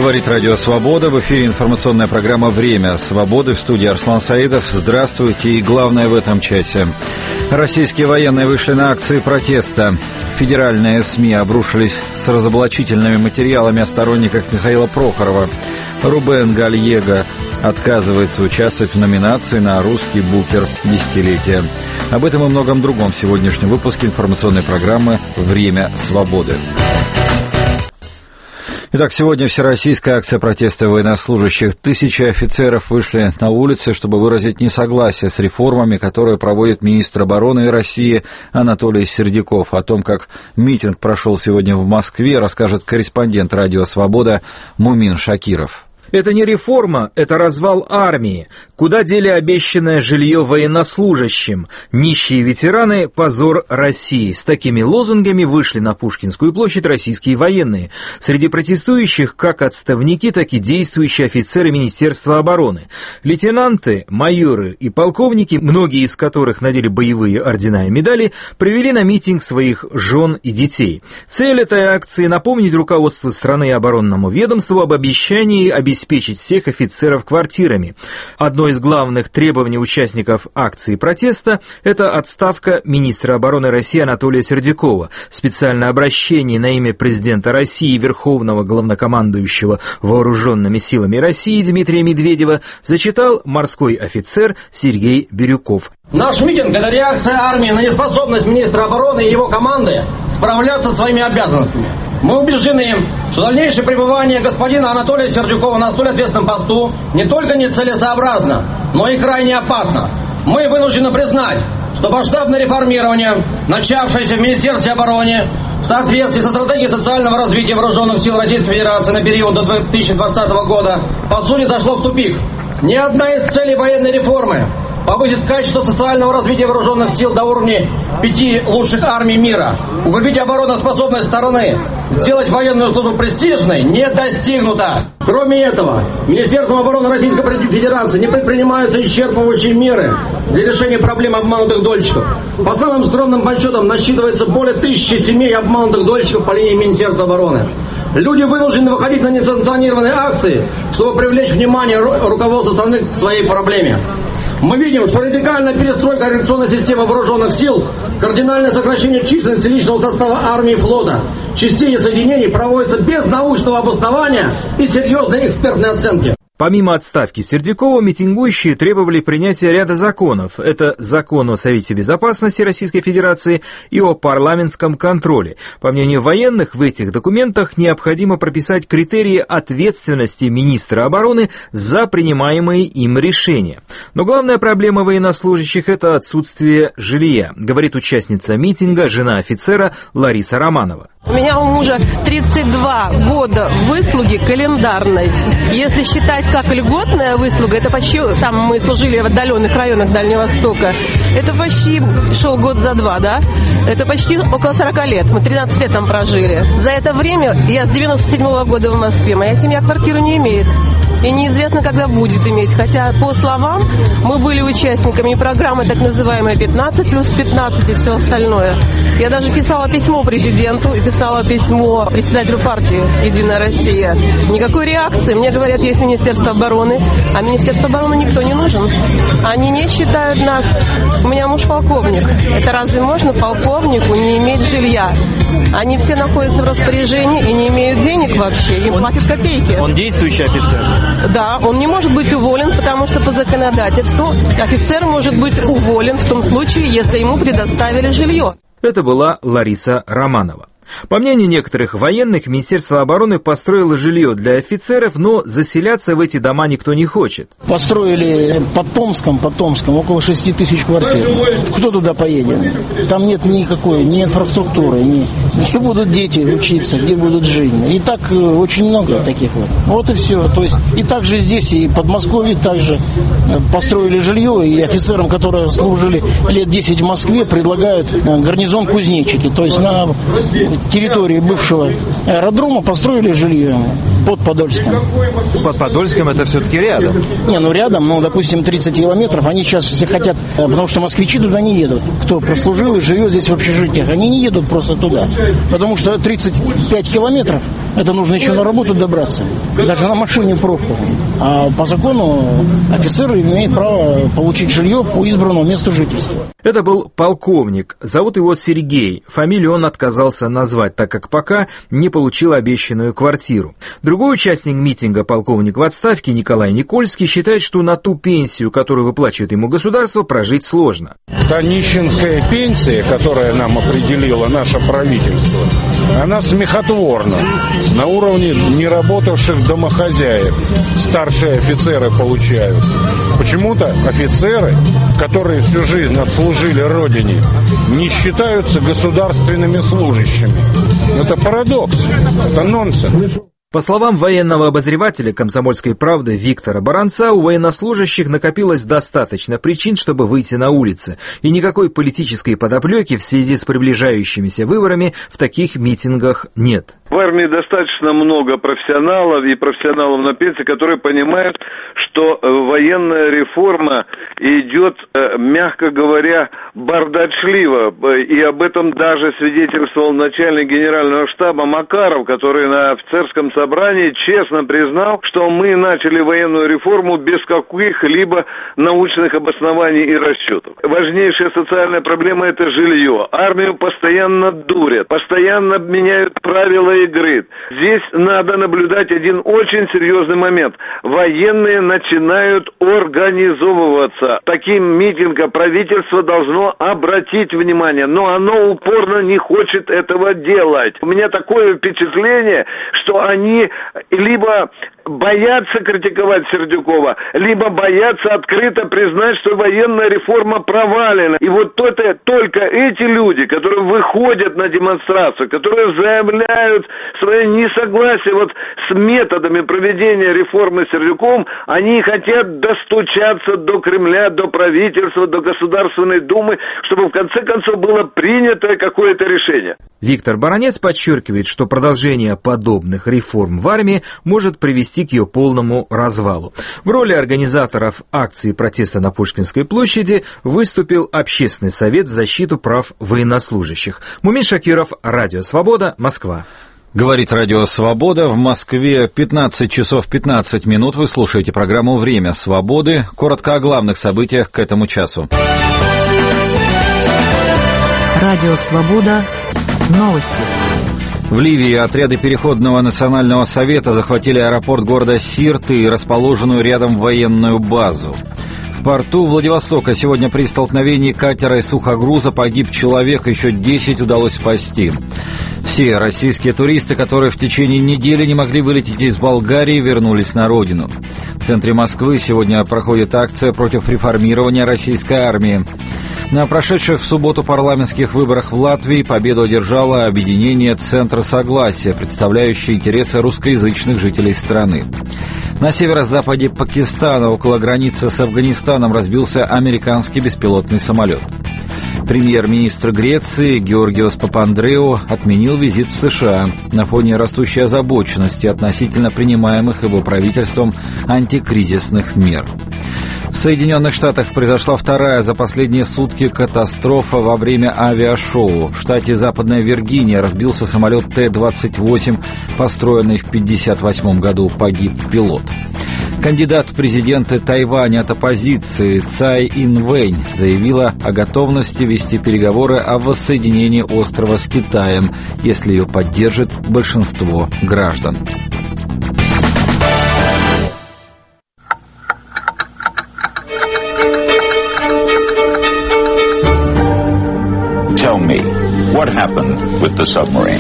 Говорит Радио Свобода. В эфире информационная программа «Время свободы». В студии Арслан Саидов. Здравствуйте. И главное в этом часе. Российские военные вышли на акции протеста. Федеральные СМИ обрушились с разоблачительными материалами о сторонниках Михаила Прохорова. Рубен Гальего отказывается участвовать в номинации на «Русский букер десятилетия». Об этом и многом другом в сегодняшнем выпуске информационной программы «Время свободы». Итак, сегодня всероссийская акция протеста военнослужащих. Тысячи офицеров вышли на улицы, чтобы выразить несогласие с реформами, которые проводит министр обороны России Анатолий Сердюков. О том, как митинг прошел сегодня в Москве, расскажет корреспондент «Радио Свобода» Мумин Шакиров. Это не реформа, это развал армии. Куда дели обещанное жилье военнослужащим? Нищие ветераны – позор России. С такими лозунгами вышли на Пушкинскую площадь российские военные. Среди протестующих как отставники, так и действующие офицеры Министерства обороны. Лейтенанты, майоры и полковники, многие из которых надели боевые ордена и медали, привели на митинг своих жен и детей. Цель этой акции – напомнить руководству страны и оборонному ведомству об обещании обеспечить всех офицеров квартирами. Одно из главных требований участников акции протеста – это отставка министра обороны России Анатолия Сердюкова. Специальное обращение на имя президента России и верховного главнокомандующего вооруженными силами России Дмитрия Медведева зачитал морской офицер Сергей Бирюков. Наш митинг – это реакция армии на неспособность министра обороны и его команды справляться со своими обязанностями. Мы убеждены, что дальнейшее пребывание господина Анатолия Сердюкова на столь ответственном посту не только нецелесообразно, но и крайне опасно. Мы вынуждены признать, что масштабное реформирование, начавшееся в Министерстве обороны, в соответствии со стратегией социального развития вооруженных сил Российской Федерации на период до 2020 года, по сути зашло в тупик. Ни одна из целей военной реформы – повысить качество социального развития вооруженных сил до уровня 5 лучших армий мира, укрепить обороноспособность страны, сделать военную службу престижной, не достигнуто. Кроме этого, Министерством обороны Российской Федерации не предпринимаются исчерпывающие меры для решения проблем обманутых дольщиков. По самым скромным подсчетам насчитывается более 1000 семей обманутых дольщиков по линии Министерства обороны. Люди вынуждены выходить на несанкционированные акции, чтобы привлечь внимание руководства страны к своей проблеме. Мы видим, что радикальная перестройка организационной системы вооруженных сил, кардинальное сокращение численности личного состава армии и флота, частей и соединений проводится без научного обоснования и серьезной экспертной оценки. Помимо отставки Сердюкова, митингующие требовали принятия ряда законов. Это закон о Совете Безопасности Российской Федерации и о парламентском контроле. По мнению военных, в этих документах необходимо прописать критерии ответственности министра обороны за принимаемые им решения. Но главная проблема военнослужащих – это отсутствие жилья, говорит участница митинга, жена офицера Лариса Романова. У меня у мужа 32 года выслуги календарной. Если считать как льготная выслуга, это почти, там мы служили в отдаленных районах Дальнего Востока, это почти шел год за два, да? Это почти около 40 лет, мы 13 лет там прожили. За это время, я с 97-го года в Москве, моя семья квартиру не имеет. И неизвестно, когда будет иметь. Хотя, по словам, мы были участниками программы так называемой 15+15 и все остальное. Я даже писала письмо президенту и писала письмо председателю партии «Единая Россия». Никакой реакции. Мне говорят, есть Министерство обороны, а Министерство обороны никто не нужен. Они не считают нас. У меня муж полковник. Это разве можно полковнику не иметь жилья? Они все находятся в распоряжении и не имеют денег вообще. Им платят копейки. Он действующий офицер? Да, он не может быть уволен, потому что по законодательству офицер может быть уволен в том случае, если ему предоставили жилье. Это была Лариса Романова. По мнению некоторых военных, Министерство обороны построило жилье для офицеров, но заселяться в эти дома никто не хочет. Построили под Томском около 6 тысяч квартир. Кто туда поедет? Там нет никакой ни инфраструктуры, где будут дети учиться, где будут жить. И так очень много таких вот. Вот и все. То есть и также здесь, и в Подмосковье также построили жилье, и офицерам, которые служили лет 10 в Москве, предлагают гарнизон кузнечики. То есть на территории бывшего аэродрома построили жилье под Подольском. Под Подольском это все-таки рядом. Не, ну рядом, ну, допустим, 30 километров. Они сейчас все хотят, потому что москвичи туда не едут. Кто прослужил и живет здесь в общежитиях, они не едут просто туда. Потому что 35 километров, это нужно еще на работу добраться. Даже на машине пробку. А по закону офицер имеет право получить жилье по избранному месту жительства. Это был полковник. Зовут его Сергей. Фамилию он отказался назвать, так как пока не получил обещанную квартиру. Другой участник митинга, полковник в отставке Николай Никольский, считает, что на ту пенсию, которую выплачивает ему государство, прожить сложно. Та нищенская пенсия, которая нам определило наше правительство, она смехотворна. На уровне неработавших домохозяек старшие офицеры получают. Почему-то офицеры, которые всю жизнь отслужили Родине, не считаются государственными служащими. Это парадокс, это нонсенс. По словам военного обозревателя «Комсомольской правды» Виктора Баранца, у военнослужащих накопилось достаточно причин, чтобы выйти на улицы, и никакой политической подоплеки в связи с приближающимися выборами в таких митингах нет. В армии достаточно много профессионалов и профессионалов на пенсии, которые понимают, что военная реформа идет, мягко говоря, бардачливо. И об этом даже свидетельствовал начальник генерального штаба Макаров, который на офицерском собрании честно признал, что мы начали военную реформу без каких-либо научных обоснований и расчетов. Важнейшая социальная проблема – это жилье. Армию постоянно дурят, постоянно меняют правила игры. Здесь надо наблюдать один очень серьезный момент. Военные начинают организовываться. Таким митингом правительство должно обратить внимание, но оно упорно не хочет этого делать. У меня такое впечатление, что они либо боятся критиковать Сердюкова, либо боятся открыто признать, что военная реформа провалена. И вот это, только эти люди, которые выходят на демонстрацию, которые заявляют свое несогласие вот с методами проведения реформы Сердюковым, они хотят достучаться до Кремля, до правительства, до Государственной Думы, чтобы в конце концов было принято какое-то решение. Виктор Баранец подчеркивает, что продолжение подобных реформ в армии может привести к ее полному развалу. В роли организаторов акции протеста на Пушкинской площади выступил Общественный совет в защиту прав военнослужащих. Мумин Шакиров, Радио Свобода, Москва. Говорит Радио Свобода. В Москве 15 часов 15 минут. Вы слушаете программу «Время свободы». Коротко о главных событиях к этому часу. Радио Свобода. Новости. В Ливии отряды Переходного национального совета захватили аэропорт города Сирты и расположенную рядом военную базу. В порту Владивостока сегодня при столкновении катера и сухогруза погиб человек, еще 10 удалось спасти. Все российские туристы, которые в течение недели не могли вылететь из Болгарии, вернулись на родину. В центре Москвы сегодня проходит акция против реформирования российской армии. На прошедших в субботу парламентских выборах в Латвии победу одержало объединение «Центр согласия», представляющее интересы русскоязычных жителей страны. На северо-западе Пакистана, около границы с Афганистаном, разбился американский беспилотный самолет. Премьер-министр Греции Георгиос Папандреou отменил визит в США на фоне растущей озабоченности относительно принимаемых его правительством антикризисных мер. В Соединенных Штатах произошла вторая за последние сутки катастрофа во время авиашоу. В штате Западная Виргиния разбился самолет Т-28, построенный в 1958 году, погиб пилот. Кандидат в президенты Тайваня от оппозиции Цай Инвэнь заявила о готовности вести переговоры о воссоединении острова с Китаем, если ее поддержит большинство граждан. Tell me, what happened with the submarine?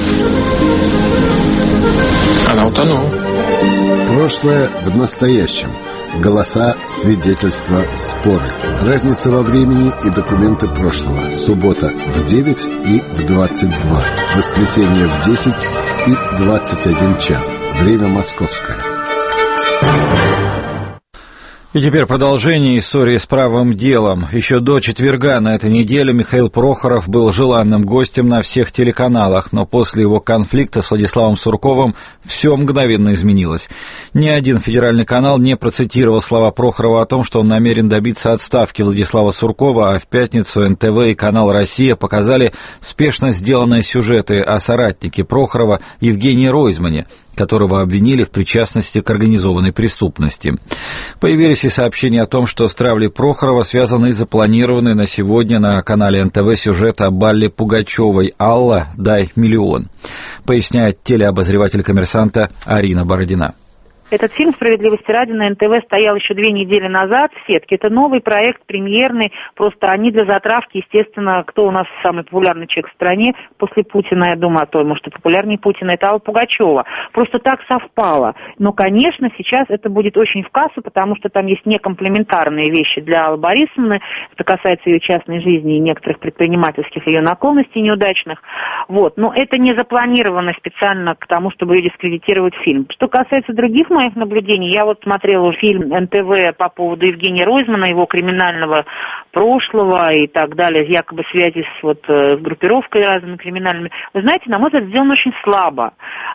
Она утонула. Прошлое в настоящем. Голоса, свидетельства, споры. Разница во времени и документы прошлого. Суббота в 9 и в 22. Воскресенье в 10 и 21 час. Время московское. И теперь продолжение истории с правым делом. Еще до четверга на этой неделе Михаил Прохоров был желанным гостем на всех телеканалах, но после его конфликта с Владиславом Сурковым все мгновенно изменилось. Ни один федеральный канал не процитировал слова Прохорова о том, что он намерен добиться отставки Владислава Суркова, а в пятницу НТВ и канал «Россия» показали спешно сделанные сюжеты о соратнике Прохорова Евгении Ройзмане, которого обвинили в причастности к организованной преступности. Появились и сообщения о том, что с травлей Прохорова связаны и запланированные на сегодня на канале НТВ сюжет о Алле Пугачевой «Алла, дай миллион», поясняет телеобозреватель «Коммерсанта» Арина Бородина. Этот фильм «Справедливости ради» на НТВ стоял еще 2 недели назад в сетке. Это новый проект, премьерный. Просто они для затравки, естественно, кто у нас самый популярный человек в стране после Путина, я думаю, а то, может, и популярнее Путина, это Алла Пугачева. Просто так совпало. Но, конечно, сейчас это будет очень в кассу, потому что там есть некомплементарные вещи для Аллы Борисовны. Это касается ее частной жизни и некоторых предпринимательских ее наклонностей неудачных. Вот. Но это не запланировано специально к тому, чтобы ее дискредитировать фильм. Что касается других моих наблюдений, я вот смотрела фильм НТВ по поводу Евгения Ройзмана, его криминального прошлого и так далее, якобы связи с группировкой разными криминальными. Вы знаете, на мой взгляд, сделано очень слабо.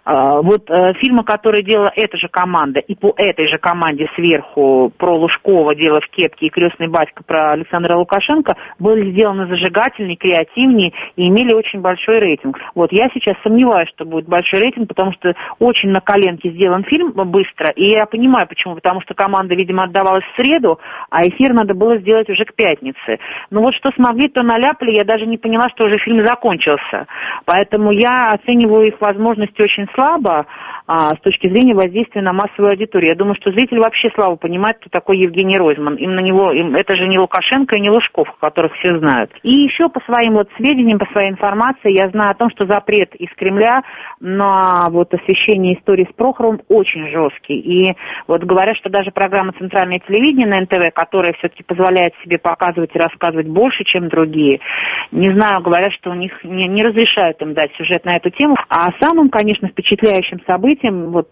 Фильмы, которые делала эта же команда, и по этой же команде сверху про Лужкова, «Дело в кепке» и «Крестный батька» про Александра Лукашенко, были сделаны зажигательнее, креативнее и имели очень большой рейтинг. Вот я сейчас сомневаюсь, что будет большой рейтинг, потому что очень на коленке сделан фильм быстро, и я понимаю, почему. Потому что команда, видимо, отдавалась в среду, а эфир надо было сделать уже к пятнице. Но вот что смогли, то наляпали, я даже не поняла, что уже фильм закончился. Поэтому я оцениваю их возможности очень слабо с точки зрения воздействия на массовую аудиторию. Я думаю, что зритель вообще слабо понимает, кто такой Евгений Ройзман. Это же не Лукашенко и не Лужков, которых все знают. И еще по своим сведениям, по своей информации, я знаю о том, что запрет из Кремля на освещение истории с Прохоровым очень жесткий. И говорят, что даже программа «Центральное телевидение» на НТВ, которая все-таки позволяет себе показывать и рассказывать больше, чем другие, не знаю, говорят, что у них не разрешают им дать сюжет на эту тему. А самым, конечно, впечатляющим событием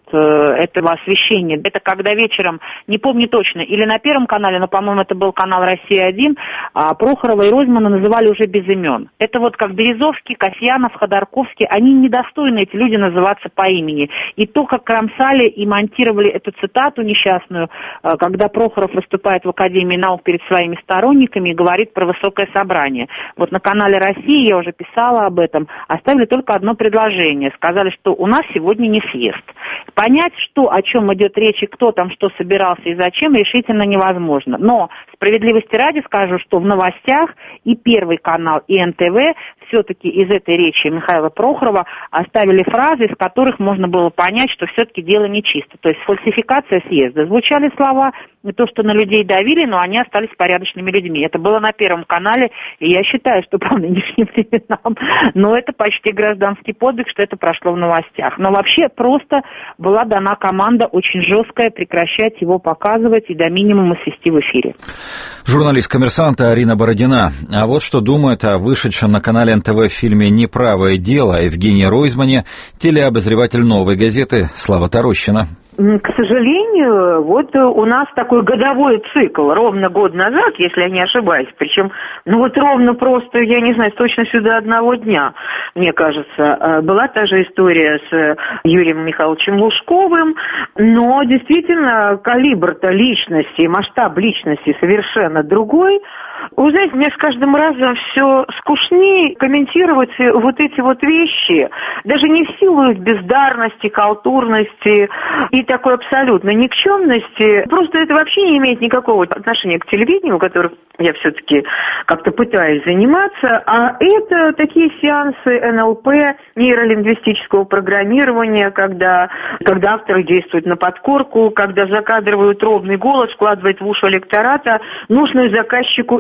этого освещения, это когда вечером, не помню точно, или на Первом канале, но, по-моему, это был канал «Россия-1», Прохорова и Ройзмана называли уже без имен. Это как Березовский, Касьянов, Ходорковский, они недостойны, эти люди, называться по имени. И то, как кромсали и монтировали эту цитату несчастную, когда Прохоров выступает в Академии наук перед своими сторонниками и говорит про высокое собрание. На канале «Россия», я уже писала об этом, оставили только одно предложение. Сказали, что у нас сегодня не съезд. Понять, о чем идет речь и кто там что собирался и зачем, решительно невозможно. Но справедливости ради скажу, что в новостях и Первый канал, и НТВ все-таки из этой речи Михаила Прохорова оставили фразы, из которых можно было понять, что все-таки дело нечисто. То есть фальсификация съезда. Звучали слова, не то что на людей давили, но они остались порядочными людьми. Это было на Первом канале, и я считаю, что по нынешним временам, но это почти гражданский подвиг, что это прошло в новостях. Но вообще просто была дана команда очень жесткая прекращать его показывать и до минимума свести в эфире. Журналист «Коммерсанта» Арина Бородина. А вот что думает о вышедшем на канале НТВ фильме «Неправое дело» о Евгении Ройзмане телеобозреватель «Новой газеты» Слава Тарощина. К сожалению, у нас такой годовой цикл, ровно год назад, если я не ошибаюсь, причем, ровно просто, я не знаю, с точностью до одного дня, мне кажется, была та же история с Юрием Михайловичем Лужковым, но действительно калибр-то личности, масштаб личности совершенно другой. Вы знаете, мне с каждым разом все скучнее комментировать эти вещи, даже не в силу их бездарности, халтурности и такой абсолютной никчемности. Просто это вообще не имеет никакого отношения к телевидению, которым я все-таки как-то пытаюсь заниматься, а это такие сеансы НЛП, нейролингвистического программирования, когда авторы действуют на подкорку, когда закадровый утробный голос вкладывает в уши электората нужную заказчику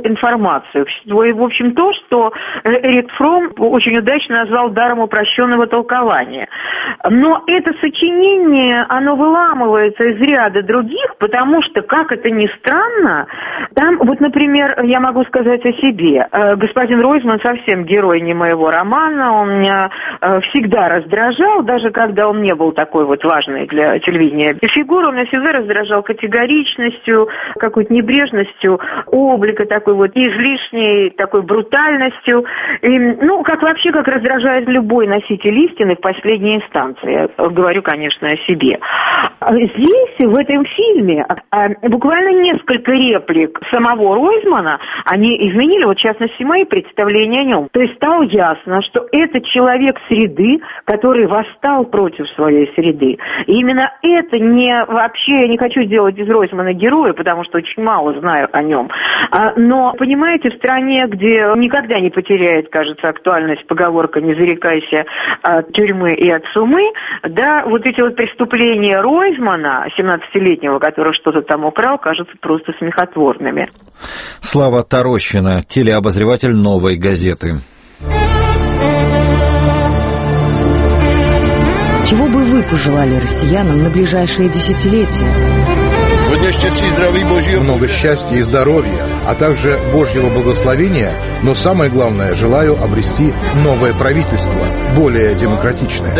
информацию. В общем, то, что Эрик Фромм очень удачно назвал даром упрощенного толкования. Но это сочинение, оно выламывается из ряда других, потому что, как это ни странно, там, вот, например, я могу сказать о себе. Господин Ройзман совсем герой не моего романа, он меня всегда раздражал, даже когда он не был такой вот важной для телевидения фигурой, он меня всегда раздражал категоричностью, какой-то небрежностью облика, такой вот излишней такой брутальностью. И, ну, как вообще, как раздражает любой носитель истины в последней инстанции. Я говорю, конечно, о себе. Здесь, в этом фильме, буквально несколько реплик самого Ройзмана, они изменили, вот, в частности, мои представления о нем. То есть стало ясно, что это человек среды, который восстал против своей среды. И именно это не вообще, я не хочу делать из Ройзмана героя, потому что очень мало знаю о нем. Но, понимаете, в стране, где никогда не потеряет, кажется, актуальность поговорка «не зарекайся от тюрьмы и от сумы», да, вот эти вот преступления Ройзмана, 17-летнего, который что-то там украл, кажутся просто смехотворными. Слава Тарощина, телеобозреватель «Новой газеты». Чего бы вы пожелали россиянам на ближайшие десятилетия? Много счастья и здоровья, а также Божьего благословения, но самое главное, желаю обрести новое правительство, более демократичное.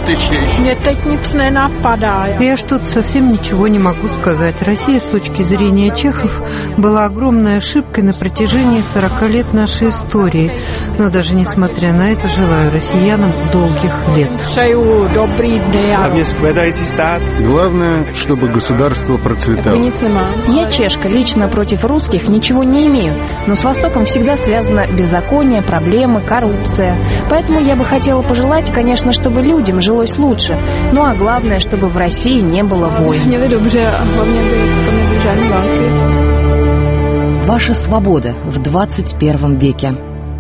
Я что-то совсем ничего не могу сказать. Россия, с точки зрения чехов, была огромной ошибкой на протяжении 40 лет нашей истории. Но даже несмотря на это, желаю россиянам долгих лет. Главное, чтобы государство процветало. Я чешка, лично против русских ничего не имею, но с Востоком всегда связано беззаконие, проблемы, коррупция. Поэтому я бы хотела пожелать, конечно, чтобы людям жилось лучше, ну а главное, чтобы в России не было войн. Ваша свобода в 21 веке.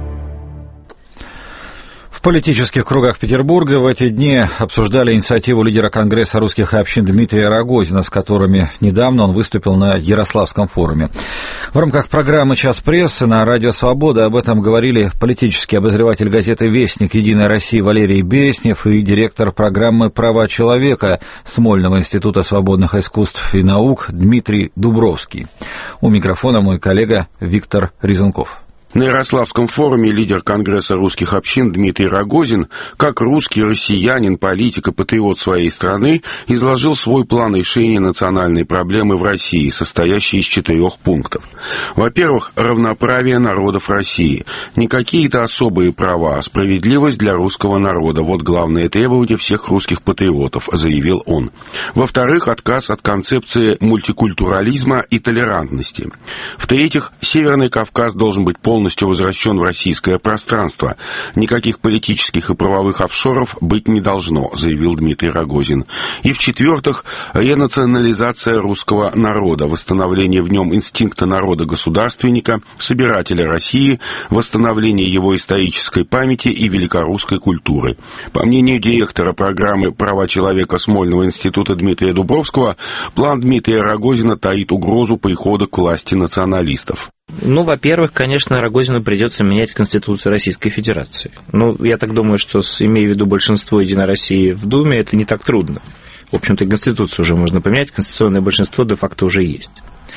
В политических кругах Петербурга в эти дни обсуждали инициативу лидера Конгресса русских общин Дмитрия Рогозина, с которыми недавно он выступил на Ярославском форуме. В рамках программы «Час прессы» на Радио Свобода об этом говорили политический обозреватель газеты «Вестник Единой России» Валерий Береснев и директор программы «Права человека» Смольного института свободных искусств и наук Дмитрий Дубровский. У микрофона мой коллега Виктор Резунков. На Ярославском форуме лидер Конгресса русских общин Дмитрий Рогозин, как русский россиянин, политик и патриот своей страны, изложил свой план решения национальной проблемы в России, состоящий из 4 пунктов. Во-первых, равноправие народов России. Не какие-то особые права, а справедливость для русского народа. Вот главное требование всех русских патриотов, заявил он. Во-вторых, отказ от концепции мультикультурализма и толерантности. В-третьих, Северный Кавказ должен быть полностью возвращен в российское пространство. Никаких политических и правовых офшоров быть не должно, заявил Дмитрий Рогозин. И в-четвертых, ренационализация русского народа, восстановление в нем инстинкта народа-государственника, собирателя России, восстановление его исторической памяти и великорусской культуры. По мнению директора программы «Права человека» Смольного института Дмитрия Дубровского, план Дмитрия Рогозина таит угрозу прихода к власти националистов. Ну, во-первых, конечно, Рогозину придется менять Конституцию Российской Федерации. Ну, я так думаю, что, имея в виду большинство Единой России в Думе, это не так трудно. В общем-то, и Конституцию уже можно поменять, конституционное большинство де-факто уже есть.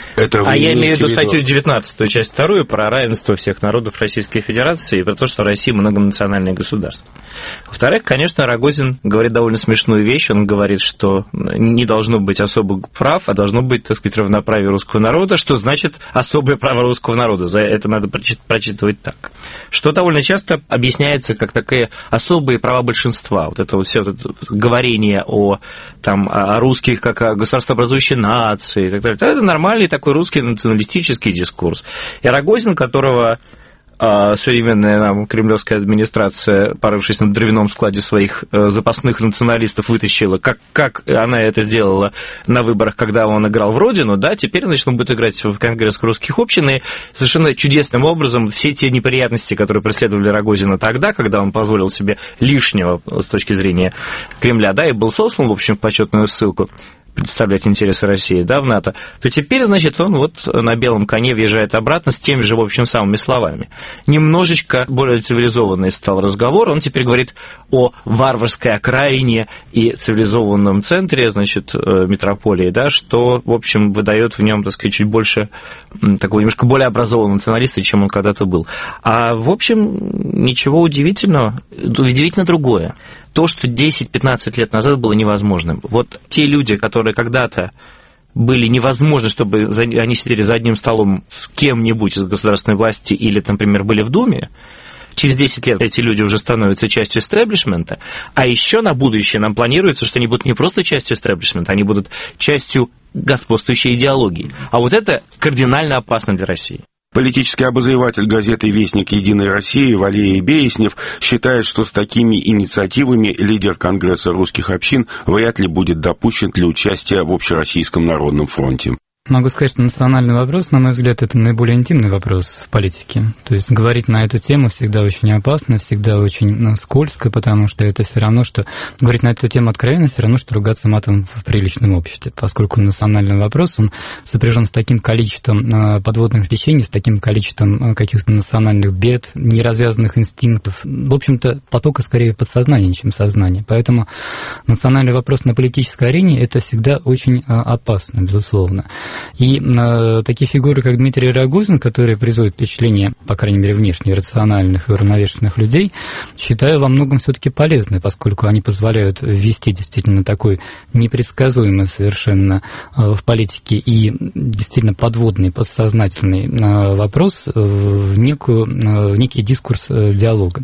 Я имею в виду статью 19, часть 2, про равенство всех народов Российской Федерации и про то, что Россия многонациональное государство. Во-вторых, конечно, Рогозин говорит довольно смешную вещь. Он говорит, что не должно быть особых прав, а должно быть, так сказать, равноправие русского народа, что значит особое право русского народа. За это надо прочитывать так. Что довольно часто объясняется как такие особые права большинства. Вот это вот все вот это говорение о русских как о государствообразующей нации и так далее. Это нормальный такой русский националистический дискурс. И Рогозин, которого современная нам кремлевская администрация, порывшись на дровяном складе своих запасных националистов, вытащила, как она это сделала на выборах, когда он играл в Родину, да, теперь, значит, он будет играть в Конгресс русских общин, и совершенно чудесным образом все те неприятности, которые преследовали Рогозина тогда, когда он позволил себе лишнего с точки зрения Кремля, да, и был сослан, в общем, в почетную ссылку, представлять интересы России, да, в НАТО, то теперь, значит, он вот на белом коне въезжает обратно с теми же, в общем, самыми словами. Немножечко более цивилизованный стал разговор, он теперь говорит о варварской окраине и цивилизованном центре, значит, метрополии, да, что, в общем, выдает в нем, так сказать, чуть больше такого немножко более образованного националиста, чем он когда-то был. А, в общем, ничего удивительного, удивительно другое. То, что 10-15 лет назад было невозможным. Вот те люди, которые когда-то были невозможны, чтобы они сидели за одним столом с кем-нибудь из государственной власти или, например, были в Думе, через 10 лет эти люди уже становятся частью истеблишмента, а еще на будущее нам планируется, что они будут не просто частью истеблишмента, они будут частью господствующей идеологии. А вот это кардинально опасно для России. Политический обозреватель газеты «Вестник Единой России» Валерий Береснев считает, что с такими инициативами лидер Конгресса русских общин вряд ли будет допущен для участия в Общероссийском народном фронте. Могу сказать, что национальный вопрос, на мой взгляд, это наиболее интимный вопрос в политике. То есть говорить на эту тему всегда очень опасно, всегда очень скользко, потому что это все равно, что говорить на эту тему откровенно, все равно, что ругаться матом в приличном обществе, поскольку национальный вопрос, он сопряжен с таким количеством подводных течений, с таким количеством каких-то национальных бед, неразвязанных инстинктов, в общем-то, потока скорее подсознания, чем сознания. Поэтому национальный вопрос на политической арене – это всегда очень опасно, безусловно. И такие фигуры, как Дмитрий Рогозин, которые производят впечатление, по крайней мере, внешне рациональных и уравновешенных людей, считаю во многом все-таки полезны, поскольку они позволяют ввести действительно такой непредсказуемый совершенно в политике и действительно подводный, подсознательный вопрос в некий дискурс диалога.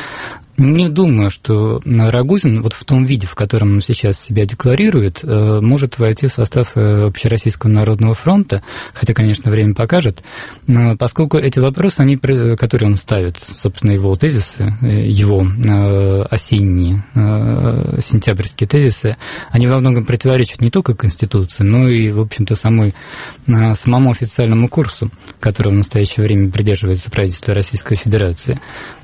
Не думаю, что Рогозин вот в том виде, в котором он сейчас себя декларирует, может войти в состав Общероссийского народного фронта, хотя, конечно, время покажет, поскольку эти вопросы, которые он ставит, собственно, его тезисы, его осенние, сентябрьские тезисы, они во многом противоречат не только Конституции, но и, в общем-то, самому официальному курсу, которого в настоящее время придерживается правительство Российской Федерации.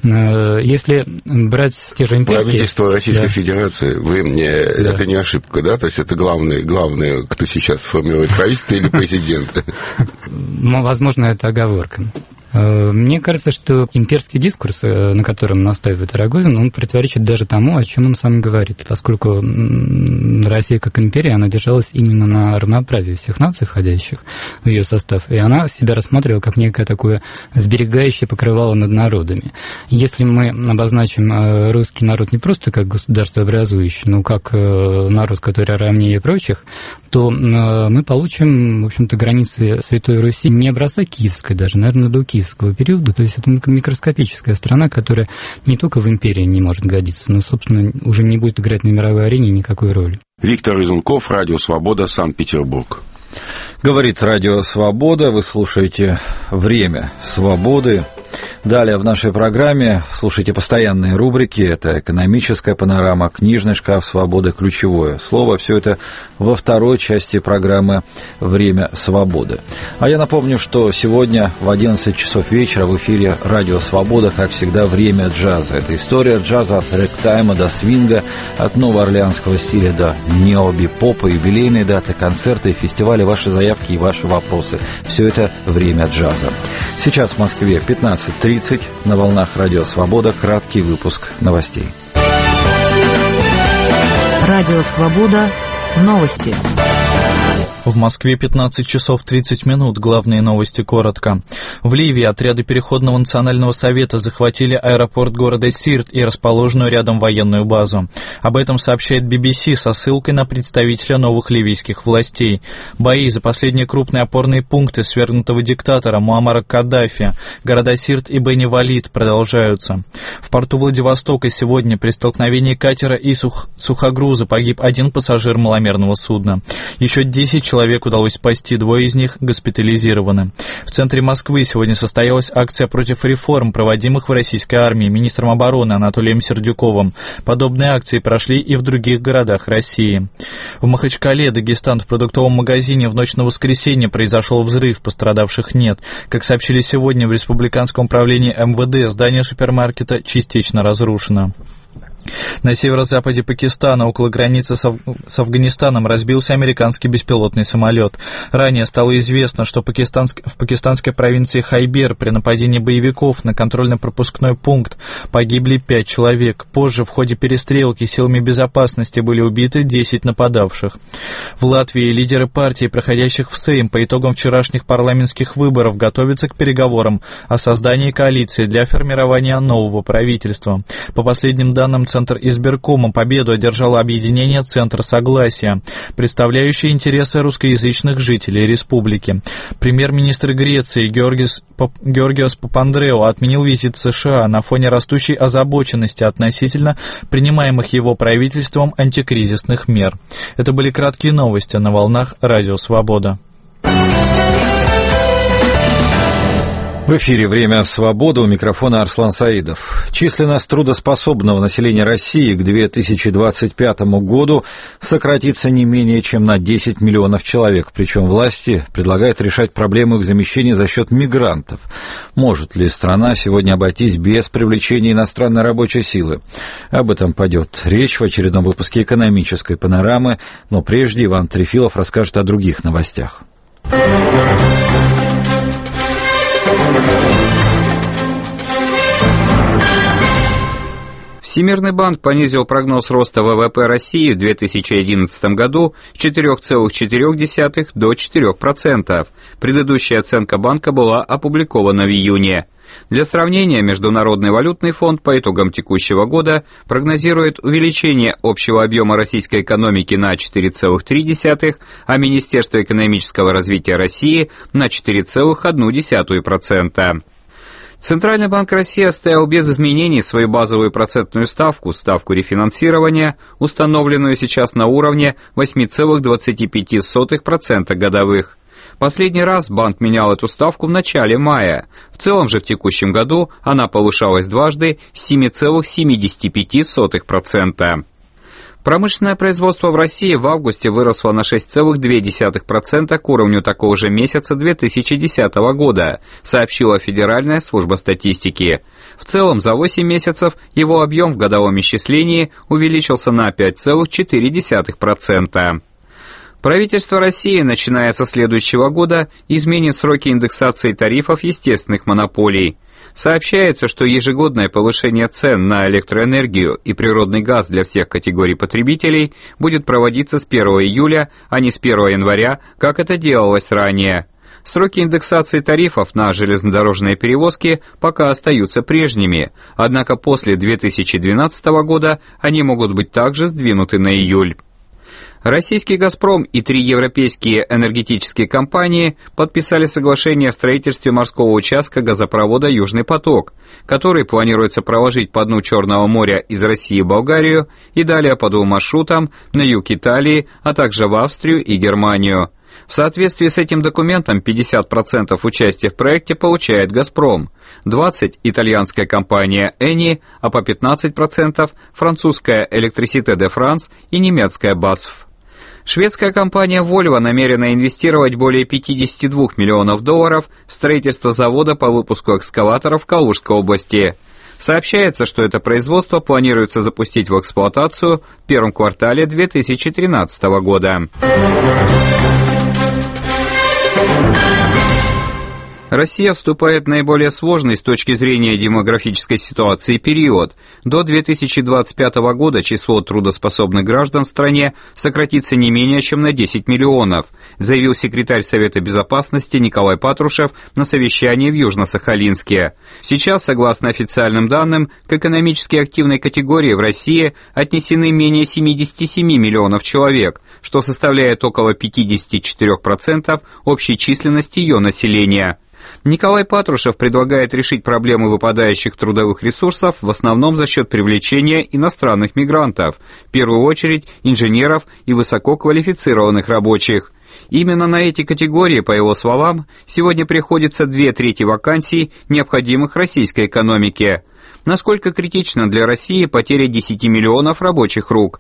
Если брать те же имперские... Правительство Российской Федерации, это не ошибка, да? То есть это главное, кто сейчас формирует правительство или президент? Возможно, это оговорка. Мне кажется, что имперский дискурс, на котором настаивает Рогозин, он противоречит даже тому, о чем он сам говорит, поскольку Россия как империя, она держалась именно на равноправии всех наций, входящих в ее состав, и она себя рассматривала как некое такое сберегающее покрывало над народами. Если мы обозначим русский народ не просто как государствообразующий, но как народ, который равнее прочих, то мы получим, в общем-то, границы Святой Руси не образца киевской даже, наверное, до киевского периода, то есть это микроскопическая страна, которая не только в империи не может годиться, но, собственно, уже не будет играть на мировой арене никакой роли. Виктор Изунков, Радио Свобода, Санкт-Петербург. Говорит Радио Свобода, вы слушаете «Время свободы». Далее в нашей программе слушайте постоянные рубрики. Это экономическая панорама, книжный шкаф свободы, ключевое слово. Все это во второй части программы «Время свободы». А я напомню, что сегодня в 11 часов вечера в эфире Радио Свобода, как всегда, «Время джаза». Это история джаза от рэгтайма до свинга, от новоорлеанского стиля до необипопа, юбилейные даты, концерты и фестивали, ваши заявки и ваши вопросы. Все это «Время джаза». Сейчас в Москве 15:30 на волнах Радио Свобода краткий выпуск новостей. Радио Свобода. Новости. В Москве 15 часов 30 минут. Главные новости коротко. В Ливии отряды Переходного национального совета захватили аэропорт города Сирт и расположенную рядом военную базу. Об этом сообщает BBC со ссылкой на представителя новых ливийских властей. Бои за последние крупные опорные пункты свергнутого диктатора Муаммара Каддафи, города Сирт и Бени-Валид, продолжаются. В порту Владивостока сегодня при столкновении катера и сухогруза погиб один пассажир маломерного судна. Еще 10 человек удалось спасти, 2 из них госпитализированы. В центре Москвы сегодня состоялась акция против реформ, проводимых в российской армии министром обороны Анатолием Сердюковым. Подобные акции прошли и в других городах России. В Махачкале, Дагестан, в продуктовом магазине в ночь на воскресенье произошел взрыв, пострадавших нет. Как сообщили сегодня в Республиканском управлении МВД, здание супермаркета частично разрушено. На северо-западе Пакистана, около границы с Афганистаном, разбился американский беспилотный самолет. Ранее стало известно, что в пакистанской провинции Хайбер при нападении боевиков на контрольно-пропускной пункт погибли 5 человек. Позже в ходе перестрелки силами безопасности были убиты 10 нападавших. В Латвии лидеры партий, проходящих в Сейм по итогам вчерашних парламентских выборов, готовятся к переговорам о создании коалиции для формирования нового правительства. По последним данным Центр избиркома победу одержало объединение «Центр согласия», представляющее интересы русскоязычных жителей республики. Премьер-министр Греции Георгиос Папандреou отменил визит в США на фоне растущей озабоченности относительно принимаемых его правительством антикризисных мер. Это были краткие новости на волнах Радио Свобода. В эфире «Время свободы», у микрофона Арслан Саидов. Численность трудоспособного населения России к 2025 году сократится не менее чем на 10 миллионов человек, причем власти предлагают решать проблему их замещения за счет мигрантов. Может ли страна сегодня обойтись без привлечения иностранной рабочей силы? Об этом пойдет речь в очередном выпуске «Экономической панорамы», но прежде Иван Трефилов расскажет о других новостях. Всемирный банк понизил прогноз роста ВВП России в 2011 году с 4,4% до 4%. Предыдущая оценка банка была опубликована в июне. Для сравнения, Международный валютный фонд по итогам текущего года прогнозирует увеличение общего объема российской экономики на 4,3%, а Министерство экономического развития России на 4,1%. Центральный банк России оставил без изменений свою базовую процентную ставку рефинансирования, установленную сейчас на уровне 8,25% годовых. Последний раз банк менял эту ставку в начале мая. В целом же в текущем году она повышалась дважды с 7,75%. Промышленное производство в России в августе выросло на 6,2% к уровню такого же месяца 2010 года, сообщила Федеральная служба статистики. В целом за 8 месяцев его объем в годовом исчислении увеличился на 5,4%. Правительство России, начиная со следующего года, изменит сроки индексации тарифов естественных монополий. Сообщается, что ежегодное повышение цен на электроэнергию и природный газ для всех категорий потребителей будет проводиться с 1 июля, а не с 1 января, как это делалось ранее. Сроки индексации тарифов на железнодорожные перевозки пока остаются прежними, однако после 2012 года они могут быть также сдвинуты на июль. Российский «Газпром» и 3 европейские энергетические компании подписали соглашение о строительстве морского участка газопровода «Южный поток», который планируется проложить по дну Черного моря из России в Болгарию и далее по 2 маршрутам на юг Италии, а также в Австрию и Германию. В соответствии с этим документом 50% участия в проекте получает «Газпром», 20% итальянская компания «Эни», а по 15% французская «Электрисите де Франс» и немецкая «BASF». Шведская компания Volvo намерена инвестировать более $52 миллионов в строительство завода по выпуску экскаваторов в Калужской области. Сообщается, что это производство планируется запустить в эксплуатацию в первом квартале 2013 года. Россия вступает в наиболее сложный с точки зрения демографической ситуации период. До 2025 года число трудоспособных граждан в стране сократится не менее чем на 10 миллионов, заявил секретарь Совета Безопасности Николай Патрушев на совещании в Южно-Сахалинске. Сейчас, согласно официальным данным, к экономически активной категории в России отнесены менее 77 миллионов человек, что составляет около 54% общей численности ее населения. Николай Патрушев предлагает решить проблему выпадающих трудовых ресурсов в основном за счет привлечения иностранных мигрантов, в первую очередь инженеров и высококвалифицированных рабочих. Именно на эти категории, по его словам, сегодня приходится 2/3 вакансий, необходимых российской экономике. Насколько критична для России потеря 10 миллионов рабочих рук?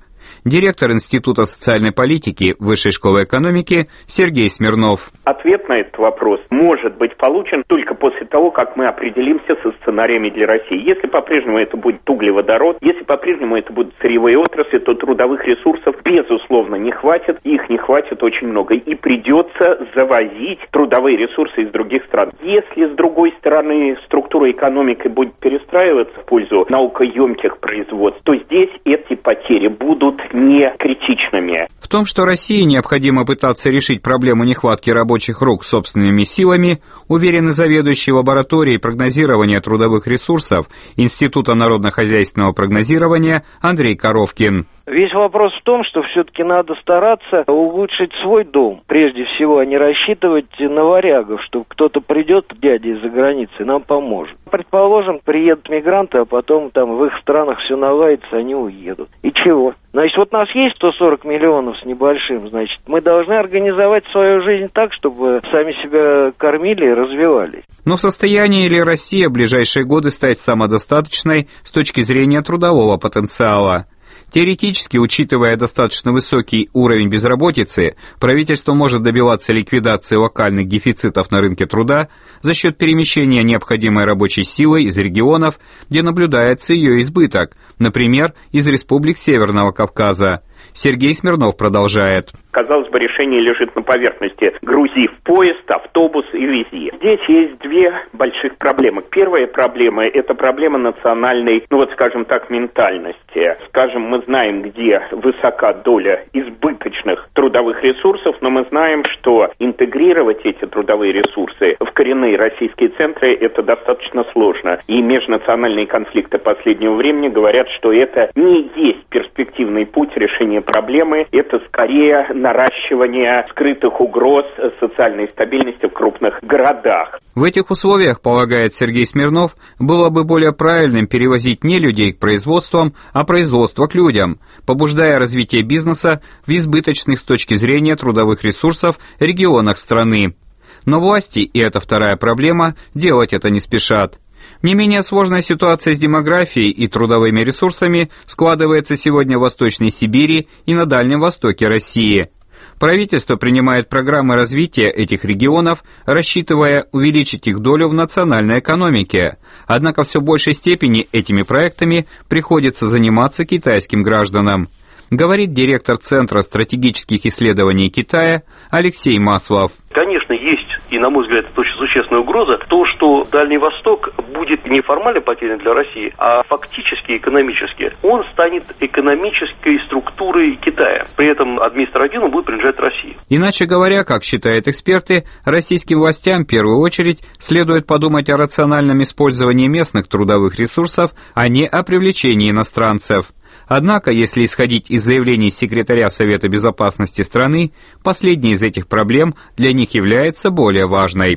Директор Института социальной политики Высшей школы экономики Сергей Смирнов. Ответ на этот вопрос может быть получен только после того, как мы определимся со сценариями для России. Если по-прежнему это будет углеводород, если по-прежнему это будут сырьевые отрасли, то трудовых ресурсов, безусловно, не хватит. Их не хватит очень много. И придется завозить трудовые ресурсы из других стран. Если, с другой стороны, структура экономики будет перестраиваться в пользу наукоемких производств, то здесь эти потери будут не критичными. В том, что России необходимо пытаться решить проблему нехватки рабочих рук собственными силами, уверены заведующий лабораторией прогнозирования трудовых ресурсов Института народно-хозяйственного прогнозирования Андрей Коровкин. Весь вопрос в том, что все-таки надо стараться улучшить свой дом. Прежде всего, а не рассчитывать на варягов, что кто-то придет, дядя из-за границы, и нам поможет. Предположим, приедут мигранты, а потом там в их странах все наладится, они уедут. И чего? Значит, вот у нас есть 140 миллионов с небольшим, значит, мы должны организовать свою жизнь так, чтобы сами себя кормили и развивались. Но в состоянии ли Россия в ближайшие годы стать самодостаточной с точки зрения трудового потенциала? Теоретически, учитывая достаточно высокий уровень безработицы, правительство может добиваться ликвидации локальных дефицитов на рынке труда за счет перемещения необходимой рабочей силы из регионов, где наблюдается ее избыток, например, из республик Северного Кавказа. Сергей Смирнов продолжает. Казалось бы, решение лежит на поверхности. Грузи в поезд, автобус и вези. Здесь есть две больших проблемы. Первая проблема – это проблема национальной, скажем так, ментальности. Скажем, мы знаем, где высока доля избыточных трудовых ресурсов, но мы знаем, что интегрировать эти трудовые ресурсы в коренные российские центры – это достаточно сложно. И межнациональные конфликты последнего времени говорят, что это не есть перспективный путь решения проблемы, это скорее наращивание скрытых угроз социальной стабильности в крупных городах. В этих условиях, полагает Сергей Смирнов, было бы более правильным перевозить не людей к производствам, а производство к людям, побуждая развитие бизнеса в избыточных с точки зрения трудовых ресурсов регионах страны. Но власти, и это вторая проблема, делать это не спешат. Не менее сложная ситуация с демографией и трудовыми ресурсами складывается сегодня в Восточной Сибири и на Дальнем Востоке России. Правительство принимает программы развития этих регионов, рассчитывая увеличить их долю в национальной экономике. Однако в все большей степени этими проектами приходится заниматься китайским гражданам, говорит директор Центра стратегических исследований Китая Алексей Маслов. Конечно, есть, и, на мой взгляд, это очень существенная угроза, то, что Дальний Восток будет не формально потерян для России, а фактически экономически. Он станет экономической структурой Китая. При этом административно будет принадлежать России. Иначе говоря, как считают эксперты, российским властям в первую очередь следует подумать о рациональном использовании местных трудовых ресурсов, а не о привлечении иностранцев. Однако, если исходить из заявлений секретаря Совета Безопасности страны, последняя из этих проблем для них является более важной.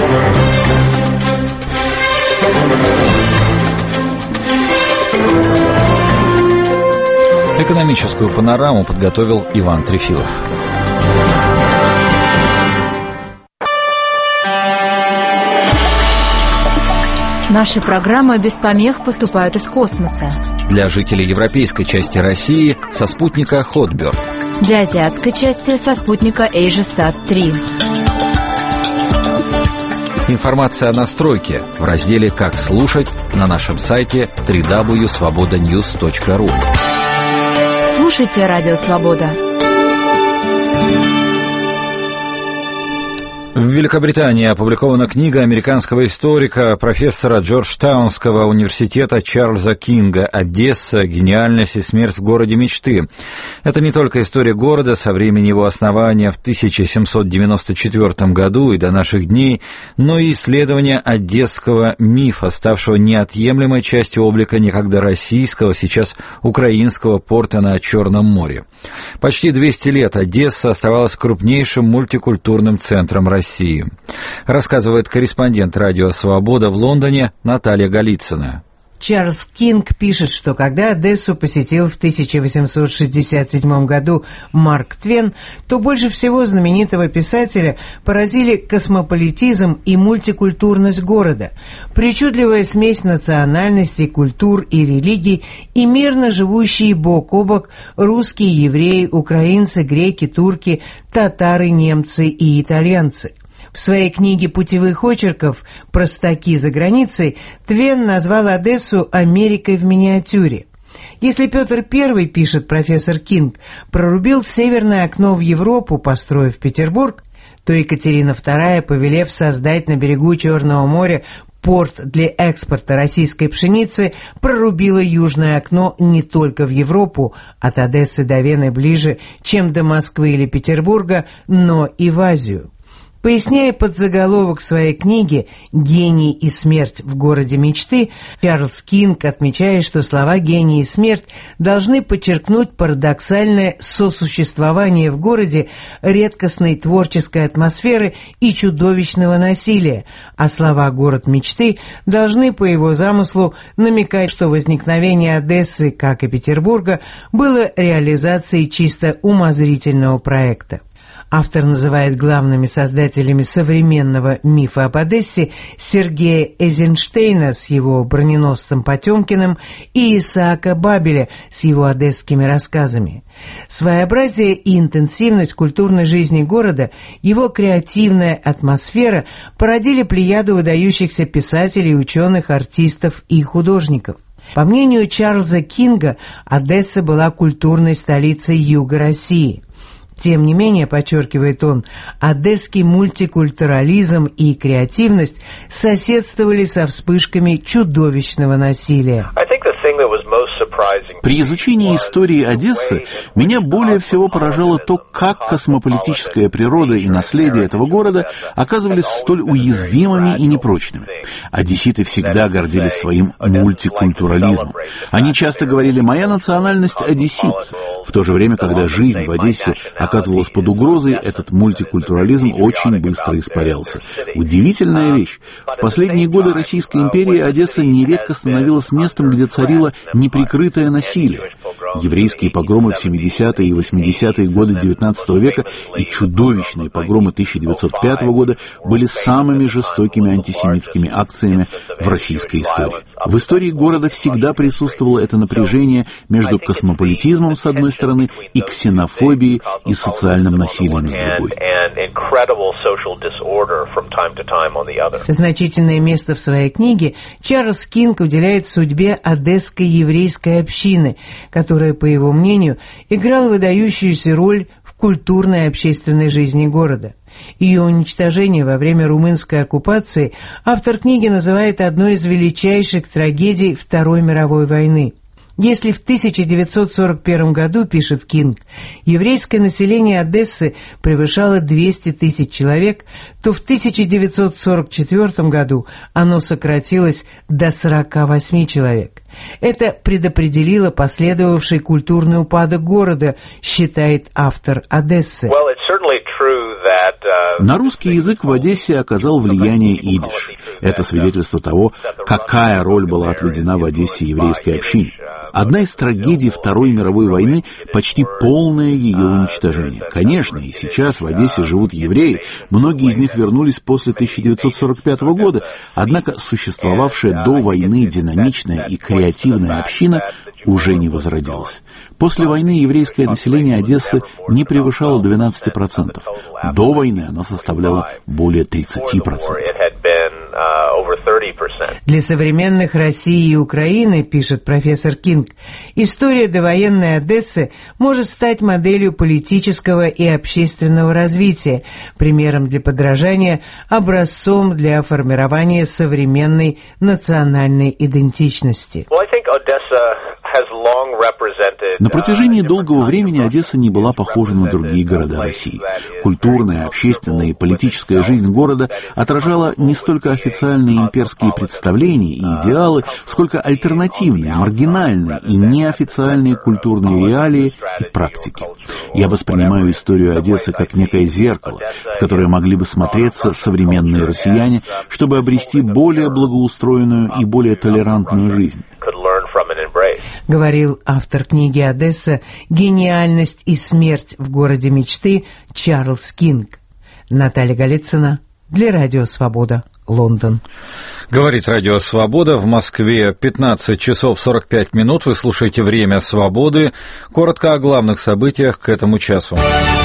Экономическую панораму подготовил Иван Трефилов. Наши программы без помех поступают из космоса. Для жителей европейской части России со спутника Хотберд. Для азиатской части со спутника AsiaSat-3. Информация о настройке в разделе «Как слушать» на нашем сайте www.svobodanews.ru. Слушайте Радио Свобода. В Великобритании опубликована книга американского историка, профессора Джорджтаунского университета Чарльза Кинга «Одесса. Гениальность и смерть в городе мечты». Это не только история города со времени его основания в 1794 году и до наших дней, но и исследование одесского мифа, ставшего неотъемлемой частью облика некогда российского, сейчас украинского порта на Черном море. Почти 200 лет Одесса оставалась крупнейшим мультикультурным центром России. Рассказывает корреспондент «Радио Свобода» в Лондоне Наталья Голицына. Чарльз Кинг пишет, что когда Одессу посетил в 1867 году Марк Твен, то больше всего знаменитого писателя поразили космополитизм и мультикультурность города, причудливая смесь национальностей, культур и религий и мирно живущие бок о бок русские, евреи, украинцы, греки, турки, татары, немцы и итальянцы. В своей книге путевых очерков «Простаки за границей» Твен назвал Одессу «Америкой в миниатюре». Если Петр I, пишет профессор Кинг, прорубил северное окно в Европу, построив Петербург, то Екатерина II, повелев создать на берегу Черного моря порт для экспорта российской пшеницы, прорубила южное окно не только в Европу, от Одессы до Вены ближе, чем до Москвы или Петербурга, но и в Азию. Поясняя подзаголовок своей книги «Гений и смерть в городе мечты», Чарльз Кинг отмечает, что слова «гений и смерть» должны подчеркнуть парадоксальное сосуществование в городе редкостной творческой атмосферы и чудовищного насилия, а слова «город мечты» должны, по его замыслу, намекать, что возникновение Одессы, как и Петербурга, было реализацией чисто умозрительного проекта. Автор называет главными создателями современного мифа об Одессе Сергея Эйзенштейна с его броненосцем Потемкиным и Исаака Бабеля с его одесскими рассказами. Своеобразие и интенсивность культурной жизни города, его креативная атмосфера породили плеяду выдающихся писателей, ученых, артистов и художников. По мнению Чарльза Кинга, Одесса была культурной столицей юга России. Тем не менее, подчеркивает он, одесский мультикультурализм и креативность соседствовали со вспышками чудовищного насилия. При изучении истории Одессы меня более всего поражало то, как космополитическая природа и наследие этого города оказывались столь уязвимыми и непрочными. Одесситы всегда гордились своим мультикультурализмом. Они часто говорили «моя национальность одессит». В то же время, когда жизнь в Одессе оказывалась под угрозой, этот мультикультурализм очень быстро испарялся. Удивительная вещь. В последние годы Российской империи Одесса нередко становилась местом, где царило неприкрытое насилие. Еврейские погромы в 70-е и 80-е годы XIX века и чудовищные погромы 1905 года были самыми жестокими антисемитскими акциями в российской истории. В истории города всегда присутствовало это напряжение между космополитизмом с одной стороны и ксенофобией и социальным насилием с другой. Значительное место в своей книге Чарльз Кинг уделяет судьбе одесской еврейской общины, которая, по его мнению, играла выдающуюся роль в культурной и общественной жизни города. Ее уничтожение во время румынской оккупации автор книги называет одной из величайших трагедий Второй мировой войны. Если в 1941 году, пишет Кинг, еврейское население Одессы превышало 200 тысяч человек, то в 1944 году оно сократилось до 48 человек. Это предопределило последовавший культурный упадок города, считает автор Одессы. На русский язык в Одессе оказал влияние идиш. Это свидетельство того, какая роль была отведена в Одессе еврейской общине. Одна из трагедий Второй мировой войны – почти полное ее уничтожение. Конечно, и сейчас в Одессе живут евреи, многие из них вернулись после 1945 года, однако существовавшая до войны динамичная и креативная община уже не возродилась. После войны еврейское население Одессы не превышало 12%. До войны оно составляло более 30%. Для современных России и Украины, пишет профессор Кинг, история довоенной Одессы может стать моделью политического и общественного развития, примером для подражания, образцом для формирования современной национальной идентичности. На протяжении долгого времени Одесса не была похожа на другие города России. Культурная, общественная и политическая жизнь города отражала не столько официальные имперские представления и идеалы, сколько альтернативные, маргинальные и неофициальные культурные реалии и практики. Я воспринимаю историю Одессы как некое зеркало, в которое могли бы смотреться современные россияне, чтобы обрести более благоустроенную и более толерантную жизнь. Говорил автор книги «Одесса. Гениальность и смерть в городе мечты» Чарльз Кинг. Наталья Голицына для Радио Свобода, Лондон. Говорит Радио Свобода. В Москве 15 часов 45 минут. Вы слушаете «Время свободы». Коротко о главных событиях к этому часу.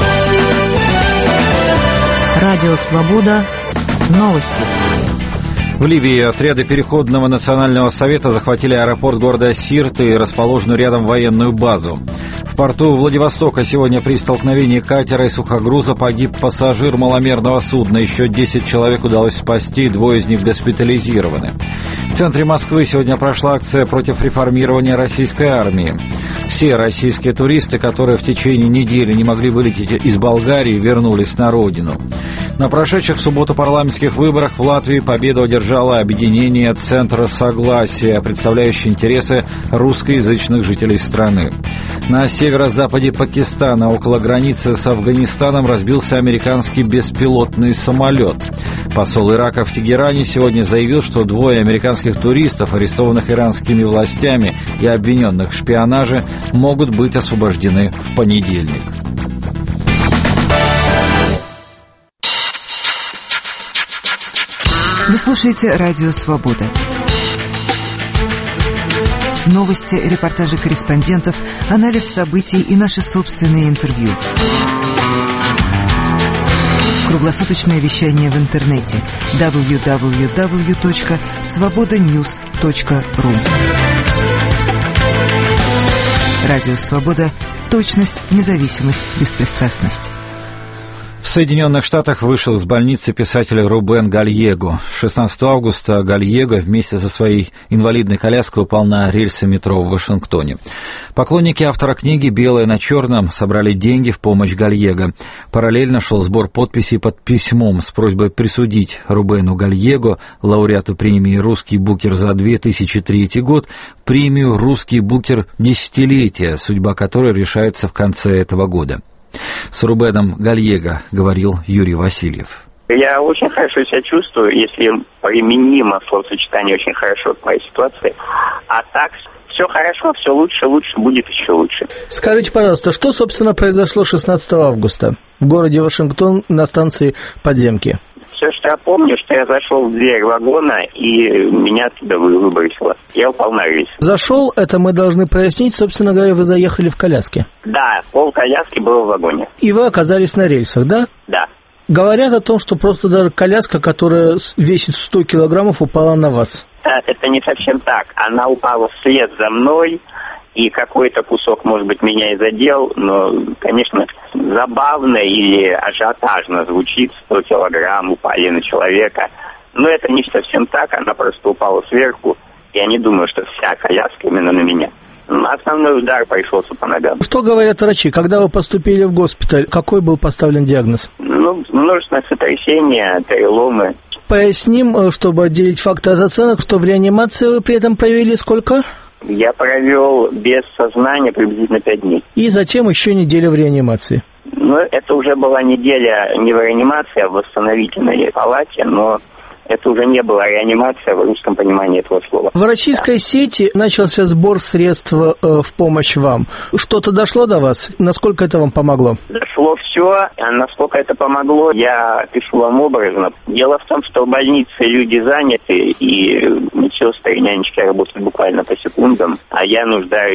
Радио Свобода. Новости. В Ливии отряды Переходного национального совета захватили аэропорт города Сирты и расположенную рядом военную базу. В порту Владивостока сегодня при столкновении катера и сухогруза погиб пассажир маломерного судна. Еще 10 человек удалось спасти, 2 из них госпитализированы. В центре Москвы сегодня прошла акция против реформирования российской армии. Все российские туристы, которые в течение недели не могли вылететь из Болгарии, вернулись на родину. На прошедших в субботу парламентских выборах в Латвии победу одержало объединение «Центр Согласия», представляющее интересы русскоязычных жителей страны. На северо-западе Пакистана, около границы с Афганистаном, разбился американский беспилотный самолет. Посол Ирака в Тегеране сегодня заявил, что 2 американских туристов, арестованных иранскими властями и обвиненных в шпионаже, могут быть освобождены в понедельник. Вы слушаете Радио Свобода. Новости, репортажи корреспондентов, анализ событий и наши собственные интервью. Круглосуточное вещание в интернете www.svobodanews.ru. Радио Свобода. Точность, независимость, беспристрастность. В Соединенных Штатах вышел из больницы писатель Рубен Гальего. 16 августа Гальего вместе со своей инвалидной коляской упал на рельсы метро в Вашингтоне. Поклонники автора книги «Белое на черном» собрали деньги в помощь Гальего. Параллельно шел сбор подписей под письмом с просьбой присудить Рубену Гальего, лауреату премии «Русский букер» за 2003 год, премию «Русский букер десятилетия», судьба которой решается в конце этого года. С Рубеном Гальего говорил Юрий Васильев. Я очень хорошо себя чувствую, если применимо словосочетание «очень хорошо» к моей ситуации. А так, все хорошо, все лучше, будет еще лучше. Скажите, пожалуйста, что, собственно, произошло 16 августа в городе Вашингтон на станции подземки? Все, что я помню, что я зашел в дверь вагона, и меня оттуда выбросило. Я упал на рельсы. Зашел, это мы должны прояснить, собственно говоря, вы заехали в коляске. Да, пол коляски был в вагоне. И вы оказались на рельсах, да? Да. Говорят о том, что просто даже коляска, которая весит 100 килограммов, упала на вас. Это не совсем так. Она упала вслед за мной, и какой-то кусок, может быть, меня и задел, но, конечно, забавно или ажиотажно звучит, 100 килограмм упали на человека. Но это не совсем так, она просто упала сверху. Я не думаю, что вся коляска именно на меня. Основной удар пришелся по ногам. Что говорят врачи? Когда вы поступили в госпиталь, какой был поставлен диагноз? Множественное сотрясение, переломы. Поясним, чтобы отделить факты от оценок, что в реанимации вы при этом провели сколько? Я провел без сознания приблизительно 5 дней. И затем еще неделю в реанимации. Это уже была неделя не в реанимации, а в восстановительной палате, но это уже не была реанимация в русском понимании этого слова. В российской сети начался сбор средств в помощь вам. Что-то дошло до вас? Насколько это вам помогло? Дошло все. А насколько это помогло, я пишу вам образно. Дело в том, что в больнице люди заняты, и медсестры и нянечки работают буквально по секундам, а я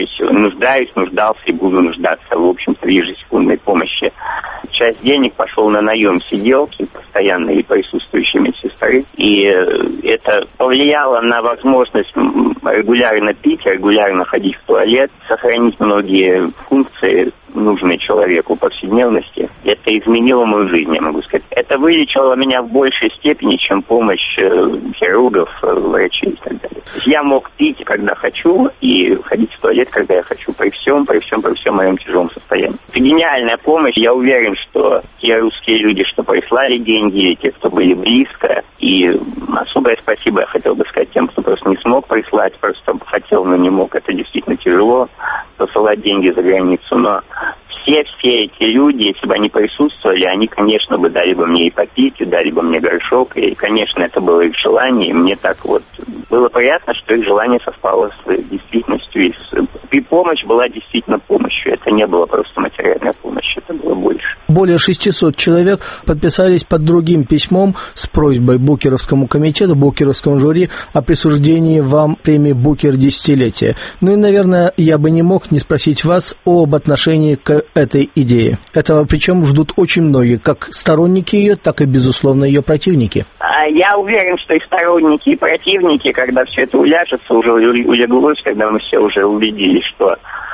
нуждался и буду нуждаться, в общем-то, в ежесекундной помощи. Часть денег пошел на наем сиделки, постоянной присутствующей медсестры, и это повлияло на возможность регулярно пить, регулярно ходить в туалет, сохранить многие функции нужной человеку повседневности, это изменило мою жизнь, я могу сказать. Это вылечило меня в большей степени, чем помощь хирургов, врачей и так далее. Я мог пить, когда хочу, и ходить в туалет, когда я хочу, при всем моем тяжелом состоянии. Это гениальная помощь. Я уверен, что те русские люди, что прислали деньги, те, кто были близко, и особое спасибо я хотел бы сказать тем, кто просто не смог прислать, просто хотел, но не мог. Это действительно тяжело, посылать деньги за границу, но все эти люди, если бы они присутствовали, они, конечно, бы дали бы мне и попить, и дали бы мне горшок, и, конечно, это было их желание, и мне так вот было приятно, что их желание совпало с действительностью, и помощь была действительно помощью, это не было просто материальная помощь, это было больше. Более 600 человек подписались под другим письмом с просьбой Букеровскому комитету, Букеровскому жюри о присуждении вам премии Букер десятилетия. Ну и, наверное, я бы не мог не спросить вас об отношении к этой идее. Этого причем ждут очень многие, как сторонники ее, так и, безусловно, ее противники. Я уверен, что и сторонники, и противники, когда все это уляжется, уже улеглось, когда мы все уже убедились, что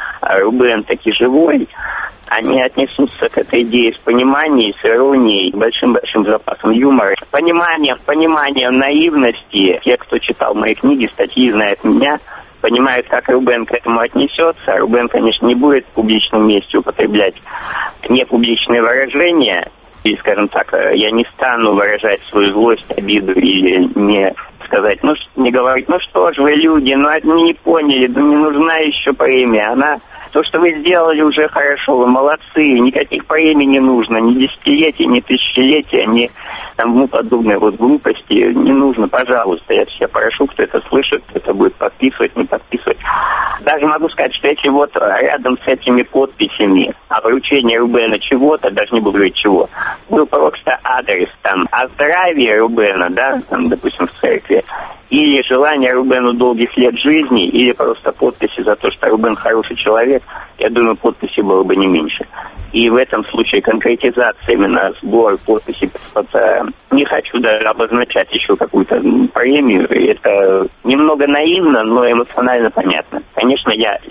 Рубен таки живой, они отнесутся к этой идее с пониманием, с иронией, большим-большим запасом юмора, пониманием наивности. Те, кто читал мои книги, статьи, знают меня, понимают, как Рубен к этому отнесется. Рубен, конечно, не будет в публичном месте употреблять непубличные выражения, или, скажем так, я не стану выражать свою злость, обиду или не сказать, не говорить, что же вы люди, они не поняли, не нужна еще премия, то, что вы сделали, уже хорошо, вы молодцы, никаких премий не нужно, ни десятилетия, ни тысячелетия, ни тому подобные глупости не нужно, пожалуйста, я все прошу, кто это слышит, кто это будет подписывать, не подписывать. Даже могу сказать, что если рядом с этими подписями о вручении Рубена чего-то, даже не буду говорить чего, был просто адрес о здравии Рубена, допустим, в церкви, или желание Рубену долгих лет жизни, или просто подписи за то, что Рубен хороший человек, я думаю, подписи было бы не меньше. И в этом случае конкретизация, именно сбор подписей, не хочу даже обозначать еще какую-то премию, это немного наивно, но эмоционально понятно. Конечно,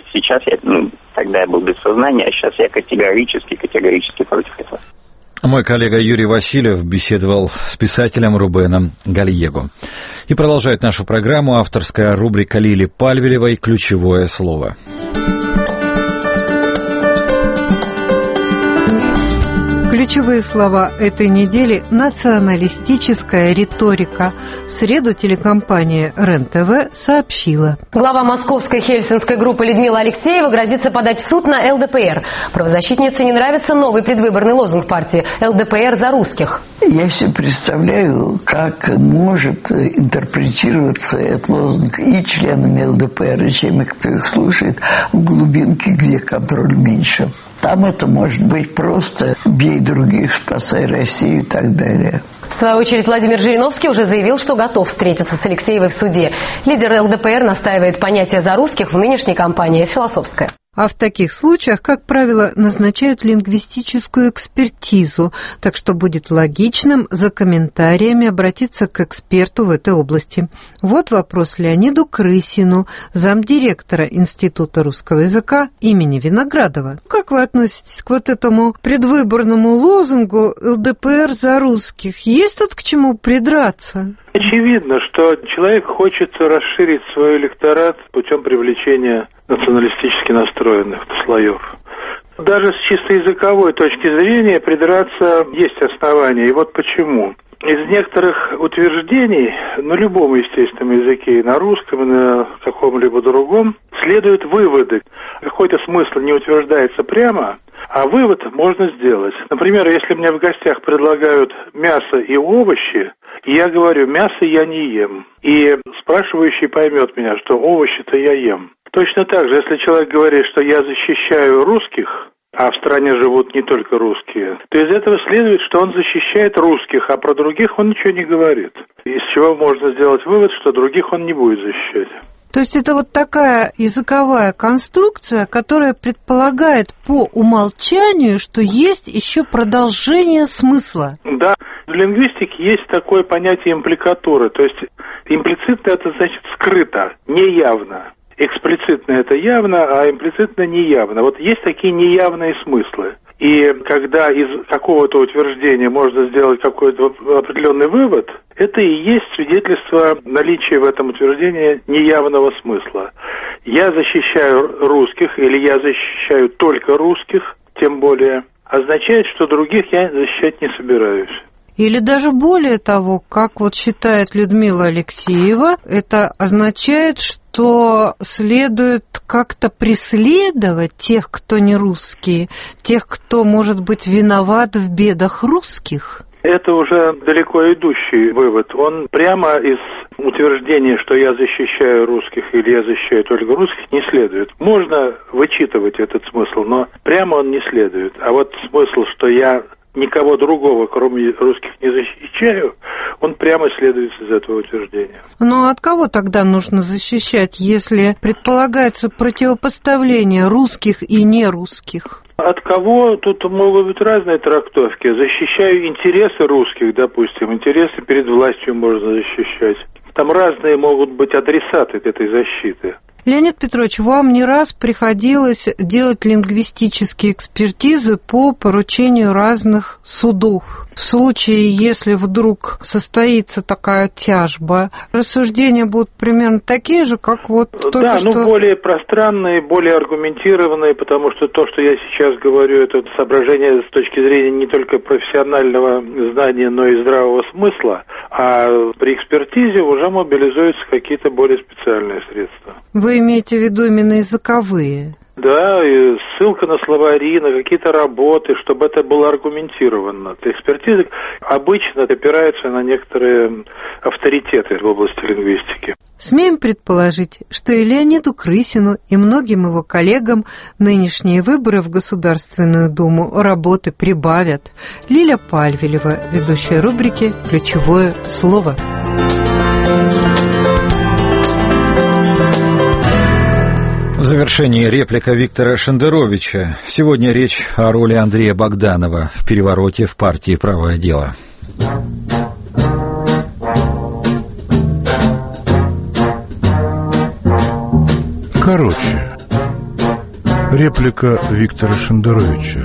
тогда я был без сознания, а сейчас я категорически против этого. Мой коллега Юрий Васильев беседовал с писателем Рубеном Гальего. И продолжает нашу программу авторская рубрика Лили Пальвелевой «Ключевое слово». Ключевые слова этой недели – националистическая риторика. В среду телекомпания РЕН-ТВ сообщила. Глава московской хельсинской группы Людмила Алексеева грозится подать в суд на ЛДПР. Правозащитнице не нравится новый предвыборный лозунг партии «ЛДПР за русских». Я себе представляю, как может интерпретироваться этот лозунг и членами ЛДПР, и теми, кто их слушает, в глубинке, где контроль меньше. Там это может быть просто «бей других, спасай Россию» и так далее. В свою очередь, Владимир Жириновский уже заявил, что готов встретиться с Алексеевой в суде. Лидер ЛДПР настаивает понятие «за русских» в нынешней кампании философское. А в таких случаях, как правило, назначают лингвистическую экспертизу, так что будет логичным за комментариями обратиться к эксперту в этой области. Вот вопрос Леониду Крысину, замдиректора Института русского языка имени Виноградова. Как вы относитесь к этому предвыборному лозунгу «ЛДПР за русских»? Есть тут к чему придраться? Очевидно, что человек хочет расширить свой электорат путем привлечения националистически настроенных слоев. Даже с чисто языковой точки зрения придраться есть основания. И вот почему. Из некоторых утверждений, на любом естественном языке, и на русском, и на каком-либо другом, следуют выводы. Какой-то смысл не утверждается прямо, а вывод можно сделать. Например, если мне в гостях предлагают мясо и овощи, и я говорю, мясо я не ем. И спрашивающий поймет меня, что овощи-то я ем. Точно так же, если человек говорит, что я защищаю русских, а в стране живут не только русские, то из этого следует, что он защищает русских, а про других он ничего не говорит. Из чего можно сделать вывод, что других он не будет защищать. То есть это такая языковая конструкция, которая предполагает по умолчанию, что есть еще продолжение смысла. Да, в лингвистике есть такое понятие импликатуры, то есть имплицитно это значит скрыто, неявно. Эксплицитно это явно, а имплицитно неявно. Вот есть такие неявные смыслы. И когда из какого-то утверждения можно сделать какой-то определенный вывод, это и есть свидетельство наличия в этом утверждении неявного смысла. Я защищаю русских, или я защищаю только русских, тем более, означает, что других я защищать не собираюсь. Или даже более того, как вот считает Людмила Алексеева, это означает, что следует как-то преследовать тех, кто не русские, тех, кто может быть виноват в бедах русских. Это уже далеко идущий вывод. Он прямо из утверждения, что я защищаю русских или я защищаю только русских, не следует. Можно вычитывать этот смысл, но прямо он не следует. А вот смысл, что я никого другого, кроме русских, не защищаю, он прямо следует из этого утверждения. Но от кого тогда нужно защищать, если предполагается противопоставление русских и нерусских? От кого? Тут могут быть разные трактовки. Защищаю интересы русских, допустим. Интересы перед властью можно защищать. Там разные могут быть адресаты этой защиты. Леонид Петрович, вам не раз приходилось делать лингвистические экспертизы по поручению разных судов. В случае, если вдруг состоится такая тяжба, рассуждения будут примерно такие же, как вот только что... Да, более пространные, более аргументированные, потому что то, что я сейчас говорю, это соображение с точки зрения не только профессионального знания, но и здравого смысла, а при экспертизе уже мобилизуются какие-то более специальные средства. Вы имеете в виду именно языковые? Да, и ссылка на словари, на какие-то работы, чтобы это было аргументировано. Экспертиза обычно опирается на некоторые авторитеты в области лингвистики. Смеем предположить, что и Леониду Крысину, и многим его коллегам нынешние выборы в Государственную Думу работы прибавят. Лиля Пальвелева, ведущая рубрики «Ключевое слово». В завершении реплика Виктора Шендеровича. Сегодня речь о роли Андрея Богданова в перевороте в партии «Правое дело». Короче, реплика Виктора Шендеровича.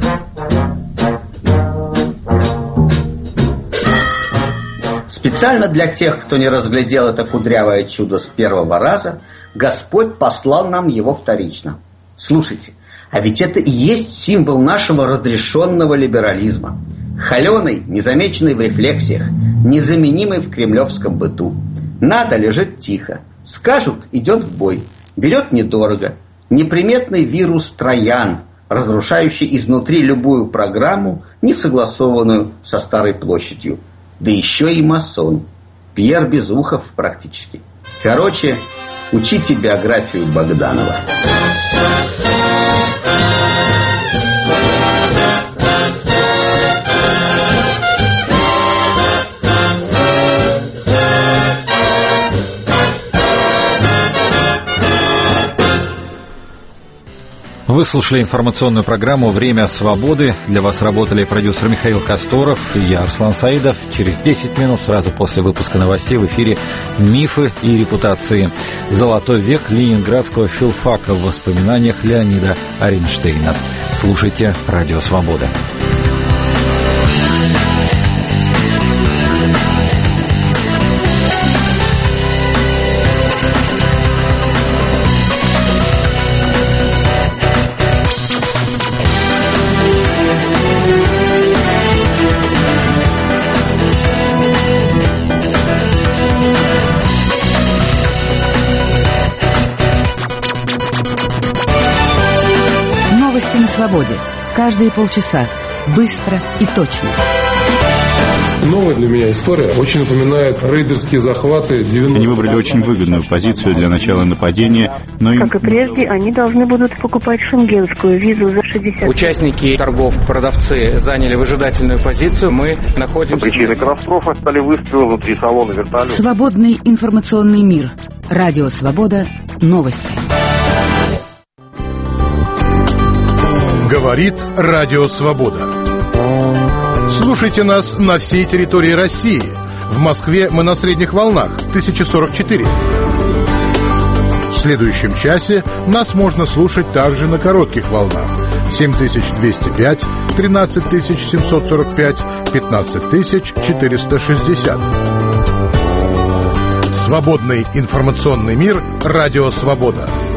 Специально для тех, кто не разглядел это кудрявое чудо с первого раза, Господь послал нам его вторично. Слушайте, а ведь это и есть символ нашего разрешенного либерализма. Холеный, незамеченный в рефлексиях, незаменимый в кремлевском быту. Надо лежит тихо, скажут идет в бой, берет недорого. Неприметный вирус Троян, разрушающий изнутри любую программу, не согласованную со Старой площадью. Да еще и масон. Пьер Безухов практически. Короче, учите биографию Богданова. Вы слушали информационную программу «Время свободы». Для вас работали продюсер Михаил Косторов и я, Арслан Саидов. Через 10 минут, сразу после выпуска новостей, в эфире «Мифы и репутации. Золотой век ленинградского филфака» в воспоминаниях Леонида Оренштейна. Слушайте «Радио Свобода». Новости на свободе. Каждые полчаса. Быстро и точно. Новая для меня история очень напоминает рейдерские захваты 90-х. Они выбрали очень выгодную позицию для начала нападения, но им... Как и прежде, они должны будут покупать шенгенскую визу за 60. Участники торгов, продавцы заняли выжидательную позицию. Мы находимся... Причиной катастрофы стали выстрелы внутри салона вертолета. Свободный информационный мир. Радио Свобода. Новости. Говорит Радио Свобода. Слушайте нас на всей территории России. В Москве мы на средних волнах 1044. следующем часе нас можно слушать также на коротких волнах. 7205, 13745, 15460. Свободный информационный мир. Радио «Свобода».